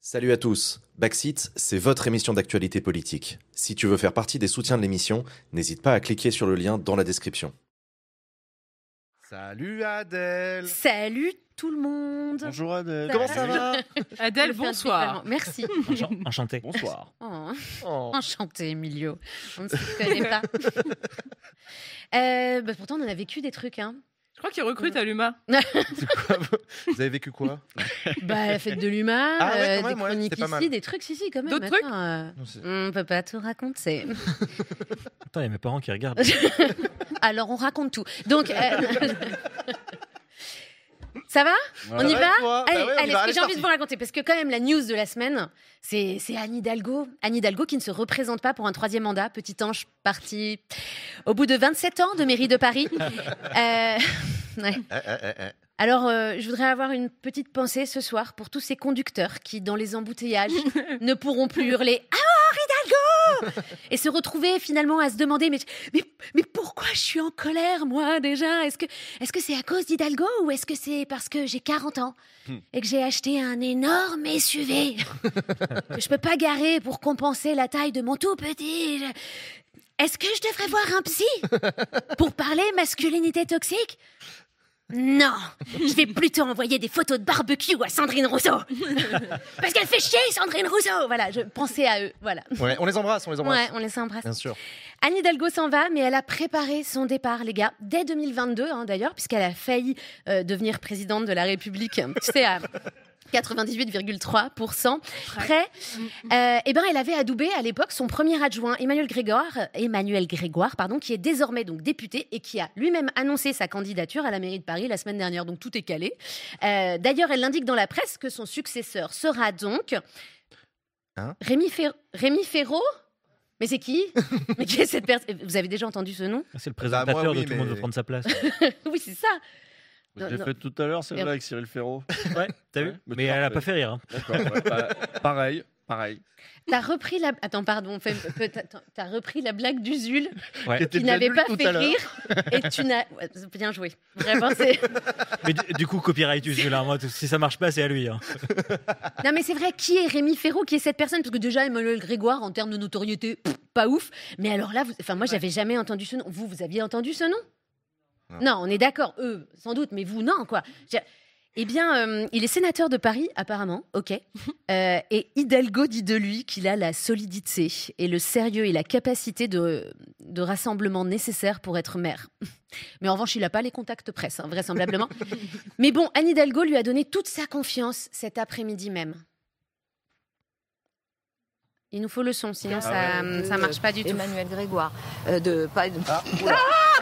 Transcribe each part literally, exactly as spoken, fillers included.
Salut à tous, Backseat, c'est votre émission d'actualité politique. Si tu veux faire partie des soutiens de l'émission, n'hésite pas à cliquer sur le lien dans la description. Salut Adèle. Salut tout le monde. Bonjour Adèle. Salut. Comment ça va? Adèle, Je fais un bonsoir. différent. Merci. Enchanté. Bonsoir. Oh, Oh. enchanté, Emilio. On ne se connaît pas. euh, bah, pourtant, on en a vécu des trucs. Hein. Je crois qu'il recrute à l'U M A. C'est quoi, vous Vous avez vécu quoi? Bah, la fête de l'humain, Ah ouais, euh, quand des même, ouais, chroniques c'était pas ici, mal. des trucs, si, si, quand même. D'autres Attends, trucs euh, Non, c'est- On peut pas tout raconter. Attends, il y a mes parents qui regardent. Alors, on raconte tout. Donc, euh, ça va? On y Ouais, va? toi Allez, Bah ouais, on y allez, va. ce que Allez, j'ai envie c'est de vous raconter, parce que quand même, la news de la semaine, c'est, c'est Anne Hidalgo. Anne Hidalgo qui ne se représente pas pour un troisième mandat. Petit ange parti au bout de vingt-sept ans de mairie de Paris. Euh, ouais. Eh, eh, eh, eh. Alors, euh, je voudrais avoir une petite pensée ce soir pour tous ces conducteurs qui, dans les embouteillages, ne pourront plus hurler « À mort, Hidalgo !» et se retrouver finalement à se demander « Mais, mais, mais pourquoi je suis en colère, moi, déjà ? Est-ce que, est-ce que c'est à cause d'Hidalgo ou est-ce que c'est parce que j'ai quarante ans et que j'ai acheté un énorme S U V que je peux pas garer pour compenser la taille de mon tout petit je- Est-ce que je devrais voir un psy pour parler masculinité toxique ? Non, je vais plutôt envoyer des photos de barbecue à Sandrine Rousseau. Parce qu'elle fait chier, Sandrine Rousseau. Voilà, je pensais à eux. Voilà. Ouais, on les embrasse, on les embrasse. Ouais, on les embrasse. Bien sûr. Anne Hidalgo s'en va, mais elle a préparé son départ, les gars, dès deux mille vingt-deux, hein, d'ailleurs, puisqu'elle a failli euh, devenir présidente de la République. Tu sais, à quatre-vingt-dix-huit virgule trois pour cent près. Euh, et ben, elle avait adoubé à l'époque son premier adjoint, Emmanuel Grégoire, Emmanuel Grégoire, pardon, qui est désormais donc député et qui a lui-même annoncé sa candidature à la mairie de Paris la semaine dernière. Donc tout est calé. Euh, d'ailleurs, elle indique dans la presse que son successeur sera donc Hein Rémi, Fer- Rémi Ferraud. Mais c'est qui? Mais qui est cette personne? Vous avez déjà entendu ce nom? C'est le Bah, présentateur moi, oui, de Tout le monde mais- veut prendre sa place. Oui, c'est ça. Non, J'ai non. fait tout à l'heure, celle-là Mais- avec Cyril Ferraud. Ouais, t'as vu? Ouais, Mais, mais elle a parfait. pas fait rire. hein. D'accord. ouais, bah, pareil, pareil. T'as repris la. Attends, pardon. Fais... peut- Attends, t'as repris la blague d'Usul Ouais. Qui était qui déjà n'avait nulle pas tout fait à l'heure. rire et tu n'as. Ouais, bien joué. Vraiment, c'est. Mais du, du coup, copyright use là. Moi, tout- si ça marche pas, c'est à lui. hein. Non, mais c'est vrai. Qui est Rémi Ferraud? Qui est cette personne? Parce que déjà, Emmanuel Grégoire, en termes de notoriété, pff, pas ouf. Mais alors là, vous... enfin, moi, j'avais jamais entendu ce nom. Vous, vous aviez entendu ce nom? Non. Non, on est d'accord. Eux, sans doute, mais vous, non, quoi. J'ai- Eh bien, euh, il est sénateur de Paris, apparemment, ok. Euh, et Hidalgo dit de lui qu'il a la solidité et le sérieux et la capacité de, de rassemblement nécessaires pour être maire. Mais en revanche, il n'a pas les contacts presse, hein, vraisemblablement. Mais bon, Anne Hidalgo lui a donné toute sa confiance cet après-midi même. Il nous faut le son, sinon ça ça marche pas du tout. Emmanuel Grégoire. Euh, de, pas, de- Ah, oula.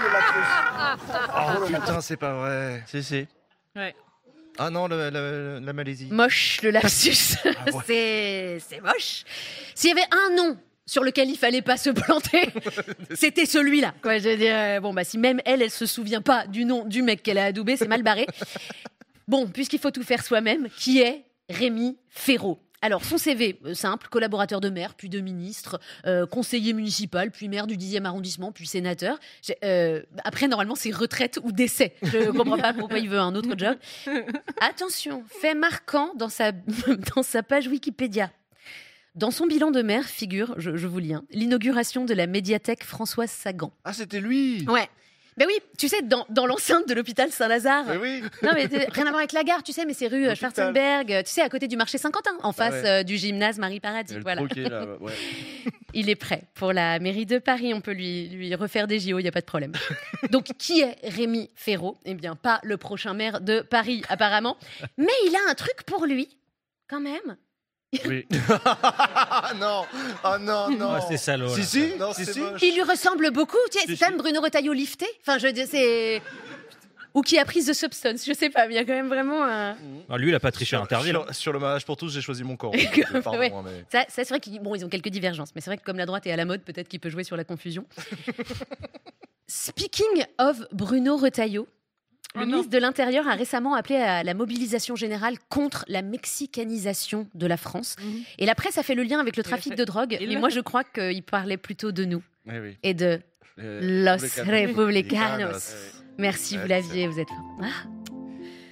Oh putain, c'est pas vrai. Si, si. Ouais. Ah non, le- le- la Malaisie. Moche le lapsus, ouais. c'est c'est moche. S'il y avait un nom sur lequel il fallait pas se planter, c'était celui-là. Quoi, je veux dire, euh, bon bah si même elle, elle se souvient pas du nom du mec qu'elle a adoubé, c'est mal barré. Bon, puisqu'il faut tout faire soi-même, qui est Rémi Ferraud. Alors, son C V, euh, simple, collaborateur de maire, puis de ministre, euh, conseiller municipal, puis maire du dixième arrondissement, puis sénateur. J'ai- euh, après, normalement, c'est retraite ou décès. Je comprends pas pourquoi il veut un autre job. Attention, fait marquant dans sa, dans sa page Wikipédia. Dans son bilan de maire figure, je, je vous lis, hein, l'inauguration de la médiathèque Françoise Sagan. Ah, c'était lui. Ouais. Ben oui, tu sais, dans, dans l'enceinte de l'hôpital Saint-Lazare. Mais oui. Non, mais t'es- rien à voir avec la gare, tu sais, mais c'est rue euh, L'hôpital. Schwarzenberg, euh, tu sais, à côté du marché Saint-Quentin, en face ouais. euh, du gymnase Marie Il y Paradis. a le Voilà. troquet, là. Ouais. Il est prêt pour la mairie de Paris. On peut lui, lui refaire des J O, il n'y a pas de problème. Donc, qui est Rémi Ferraud? Eh bien, pas le prochain maire de Paris, apparemment. Mais il a un truc pour lui, quand même. Oui. Ah non. Ah non, non. Ouais, c'est salaud. Si, là. si. Non, si, c'est si. moche. Il lui ressemble beaucoup. Tu sais, Si, c'est quand même si. Bruno Retailleau lifté. Enfin, je veux dire, c'est. Ou qui a pris The Substance, je sais pas, mais il y a quand même vraiment un. Ah, lui, il a pas triché à Interville. Sur, sur le mariage pour tous, j'ai choisi mon camp. Pardon, Ouais. hein, mais... Ça, ça, c'est vrai qu'ils bon, ils ont quelques divergences, mais c'est vrai que comme la droite est à la mode, peut-être qu'il peut jouer sur la confusion. Speaking of Bruno Retailleau, le Oh non. ministre de l'Intérieur a récemment appelé à la mobilisation générale contre la mexicanisation de la France. Mhm. Et la presse a fait le lien avec le Il a trafic fait- de drogue, il mais l'a moi fait. je crois qu'il parlait plutôt de nous Oui, oui. et de Euh, Los Republicanos. Republicanos. Republicanos. Merci, Ouais, vous l'aviez, vous êtes fort. Ah.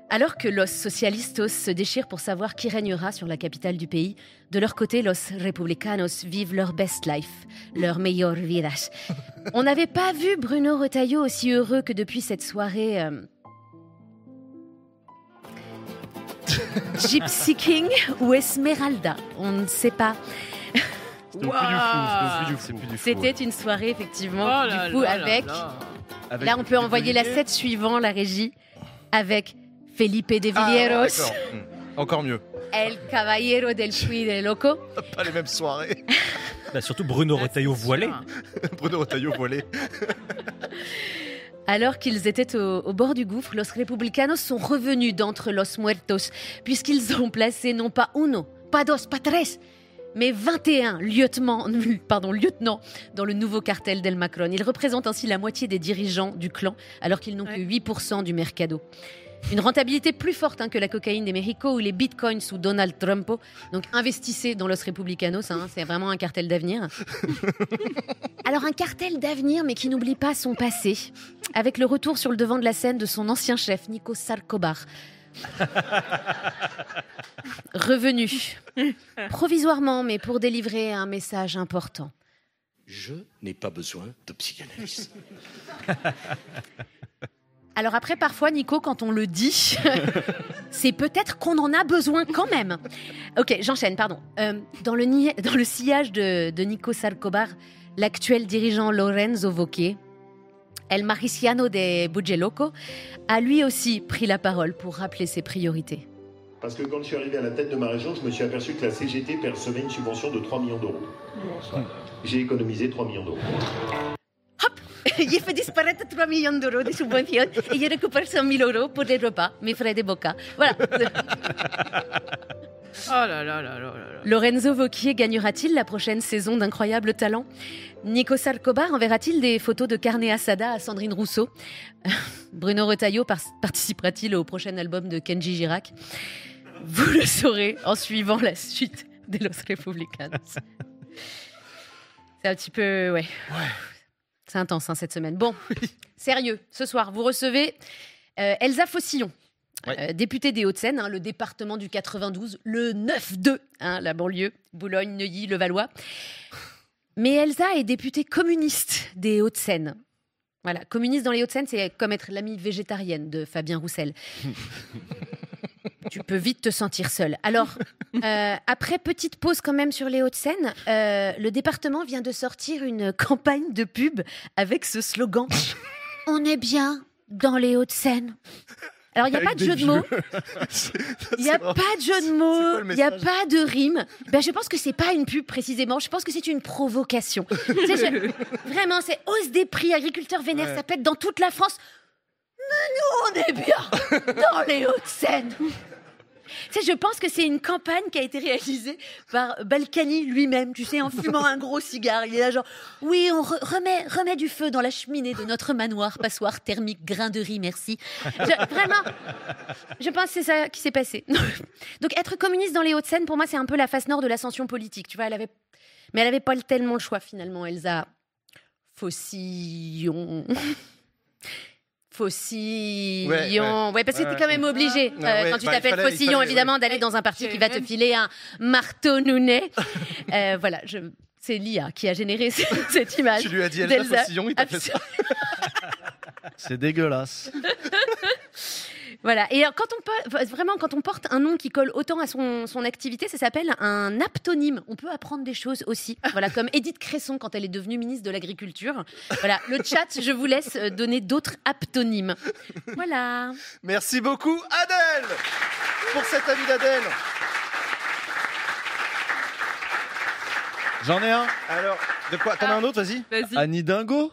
Alors que los socialistos se déchirent pour savoir qui régnera sur la capitale du pays, de leur côté, los republicanos vivent leur best life, leur meilleur vidas. On n'avait pas vu Bruno Retailleau aussi heureux que depuis cette soirée... Euh... Gypsy King ou Esmeralda, on ne sait pas. C'était au Puy du Fou. C'était au Puy du C'est Fou. plus du fou. C'était ouais. une soirée, effectivement, Oh là du coup, là là avec... là. Avec Là, on peut le envoyer la Olivier. set suivant, la régie, avec Felipe de Ah, Villeros, d'accord. Hmm. Encore mieux. El Caballero del Puy de Loco. Pas les mêmes soirées. Bah, surtout Bruno Ah, Retailleau c'est voilé. sûr. Bruno Retailleau voilé. Alors qu'ils étaient au, au bord du gouffre, los republicanos sont revenus d'entre los muertos, puisqu'ils ont placé non pas uno, pas dos, pas tres, mais vingt et un lieutenants, pardon, lieutenants dans le nouveau cartel del Macron. Ils représentent ainsi la moitié des dirigeants du clan, alors qu'ils n'ont Ouais. que huit pour cent du mercado. Une rentabilité plus forte hein, que la cocaïne des Mexico ou les bitcoins sous Donald Trump. Donc investissez dans los republicanos, hein, c'est vraiment un cartel d'avenir. Alors un cartel d'avenir, mais qui n'oublie pas son passé, avec le retour sur le devant de la scène de son ancien chef, Nico Sarkobar. Revenu, provisoirement, mais pour délivrer un message important. Je n'ai pas besoin de psychanalyse. Alors après, parfois, Nico, quand on le dit, c'est peut-être qu'on en a besoin quand même. Ok, j'enchaîne, pardon. Euh, dans, le ni- dans le sillage de, de Nico Sarkobar, l'actuel dirigeant Lorenzo Wauquiez, El Mariciano de Bugeloco, a lui aussi pris la parole pour rappeler ses priorités. Parce que quand je suis arrivé à la tête de ma région, je me suis aperçu que la C G T percevait une subvention de trois millions d'euros. J'ai économisé trois millions d'euros. J'ai fait disparaître trois millions d'euros de subventions et j'ai récupéré cent mille euros pour les repas, mes frais de boca. Voilà. Oh là là là là là là. Lorenzo Wauquiez gagnera-t-il la prochaine saison d'Incroyable Talent ? Nico Sarkobar enverra-t-il des photos de carne asada à Sandrine Rousseau ? Bruno Retailleau par- participera-t-il au prochain album de Kenji Girac ? Vous le saurez en suivant la suite de Los Republicanos. C'est un petit peu... Ouais. C'est intense hein, cette semaine. Bon, sérieux, ce soir, vous recevez euh, Elsa Fossillon. Ouais. Euh, députée des Hauts-de-Seine, hein, le département du quatre-vingt-douze, le neuf deux, hein, la banlieue, Boulogne, Neuilly, Levallois. Mais Elsa est députée communiste des Hauts-de-Seine. Voilà, communiste dans les Hauts-de-Seine, c'est comme être l'amie végétarienne de Fabien Roussel. Tu peux vite te sentir seule. Alors, euh, après petite pause quand même sur les Hauts-de-Seine, euh, le département vient de sortir une campagne de pub avec ce slogan « On est bien dans les Hauts-de-Seine ». Alors, il n'y a Avec pas de des jeu de mots. C'est- Il n'y a c'est pas vraiment- de jeu de C'est quoi mots, le il n'y a message pas de rime. Ben, je pense que c'est pas une pub précisément, je pense que c'est une provocation. Tu sais, je- Vraiment, c'est hausse des prix, agriculteurs vénères, Ouais. ça pète dans toute la France. Mais nous, on est bien dans les Hauts-de-Seine. Tu sais, je pense que c'est une campagne qui a été réalisée par Balkany lui-même, tu sais, en fumant un gros cigare. Il est là genre, oui, on re- remet, remet du feu dans la cheminée de notre manoir, passoire thermique, grain de riz, merci. Je- vraiment, je pense que c'est ça qui s'est passé. Donc, être communiste dans les Hauts-de-Seine, pour moi, c'est un peu la face nord de l'ascension politique. Tu vois, elle avait... Mais elle n'avait pas tellement le choix, finalement, Elsa Fossillon. Fossillon. Ouais, Ouais, ouais. parce que Ouais, t'es quand même obligé, ouais. euh, Ouais, quand tu bah, il t'appelles fallait- il Fossillon, fallait, évidemment, ouais. d'aller dans un parti J'ai qui va te même- filer un marteau nounet. Euh, voilà, je... c'est l'I A qui a généré ce- cette image. Tu lui as dit Elsa d'Elsa. Fossillon, il t'a fait ça. C'est dégueulasse. Voilà. Et alors, quand on peut, vraiment, quand on porte un nom qui colle autant à son, son activité, ça s'appelle un aptonyme. On peut apprendre des choses aussi. Voilà, comme Édith Cresson quand elle est devenue ministre de l'Agriculture. Voilà, le chat, je vous laisse euh, donner d'autres aptonymes. Voilà. Merci beaucoup, Adèle, pour cet avis d'Adèle. J'en ai un. Alors, de quoi T'en as un autre, vas-y. Vas-y. Annie Dingo.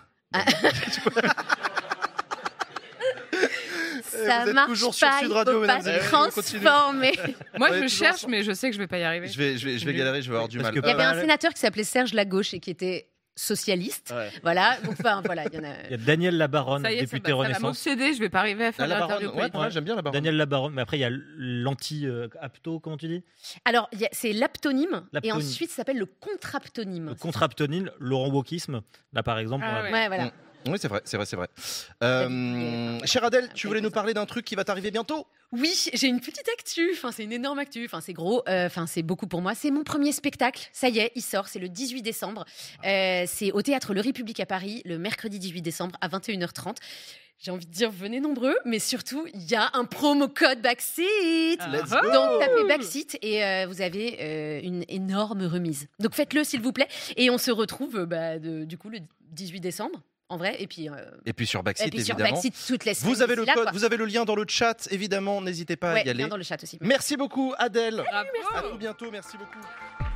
Ça vous êtes marche toujours sur pas, Sud il Radio, faut pas mesdames et se messieurs, on continue. transformer. Moi, Ouais, je toujours cherche, sur- mais je sais que je vais pas y arriver. Je vais, je vais, je vais galérer, je vais avoir du Parce mal. que- Il y avait un Euh, sénateur qui s'appelait Serge Lagauche et qui était socialiste. Ouais. Voilà. Donc, enfin, voilà, il y en a. Il y a Daniel Labaronne, Ça y est, ça, député va- ça va Renaissance. m'obséder, je vais pas arriver à Ah, faire la l'interview baronne, ouais, politique. ouais, j'aime bien la baronne. Daniel Labaronne, mais après il y a l'anti-apto, comment tu dis Alors, il y a- c'est l'aptonyme et L'aptonyme. ensuite ça s'appelle le contraptonyme. Le contraptonyme, Laurent Wauquisme. Là par exemple, Ah on a- ouais. Ouais, voilà. Mm. Oui, c'est vrai, c'est vrai, c'est vrai. Euh, chère Adèle, tu voulais nous parler d'un truc qui va t'arriver bientôt ? Oui, j'ai une petite actu. Enfin, c'est une énorme actu. Enfin, c'est gros. Euh, Enfin, c'est beaucoup pour moi. C'est mon premier spectacle. Ça y est, il sort. C'est le dix-huit décembre. Euh, c'est au théâtre Le République à Paris, le mercredi dix-huit décembre à vingt et une heures trente. J'ai envie de dire, venez nombreux, mais surtout, il y a un promo code Backseat. Let's Ah. go. Donc, tapez Backseat et euh, vous avez euh, une énorme remise. Donc, faites-le, s'il vous plaît. Et on se retrouve, euh, bah, de- du coup, le dix-huit décembre, en vrai. Et puis, euh, Et puis sur Backseat, et puis sur évidemment. Backseat, toutes les semaines. Vous avez le d'ici là, code, quoi. vous avez le lien dans le chat, évidemment, n'hésitez pas Ouais, à y aller. lien dans le chat aussi. Merci beaucoup Adèle. Bravo. À tout bientôt, merci beaucoup.